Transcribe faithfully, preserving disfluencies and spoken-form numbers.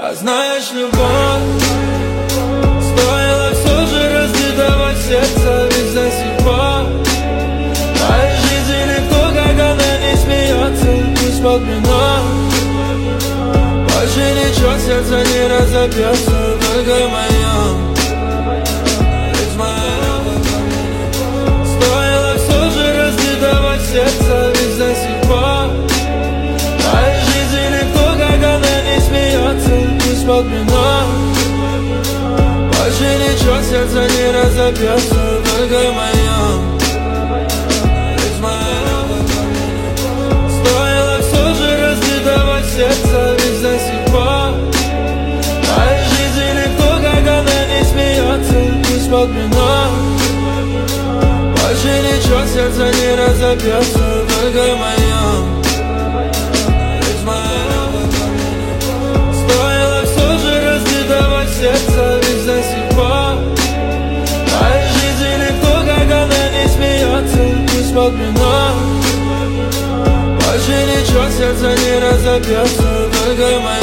А знаешь, любовь стоило все же разбитого сердца, ведь до сих пор в моей жизни никто, как она, не смеется. Пусть под вином больше ничего, сердце не разобьется, только в моем. Ведь моя любовь стоило все же разбитого сердца, ведь до сих пор в моей жизни никто, как она, не смеется. Пусть под вином больше ничего, сердце не разобьется, только в моем. Ведь моя любовь стоило все же разбитого сердца, ведь до сих пор в моей жизни никто, как она, не смеется. Пусть под вином больше ничего, сердце не разобьется, только в моем. Ведь моя любовь стоило все же разбитого сердца, ведь до сих пор в моей жизни никто, как она, не смеется. Пусть под вином больше ничего, сердце не разобьется, только в моем.